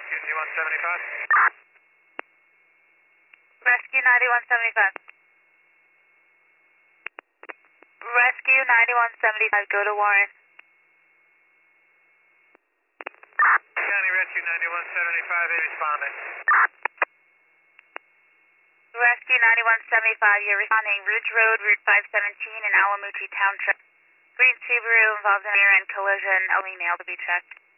Rescue 9175. Rescue 9175. Rescue 9175, go to Warren. County Rescue 9175, they responding. Rescue 9175, you're responding. Ridge Road, Route 517 in Alamuchi Township. Green Subaru involved in a rear-end collision. Email to be checked.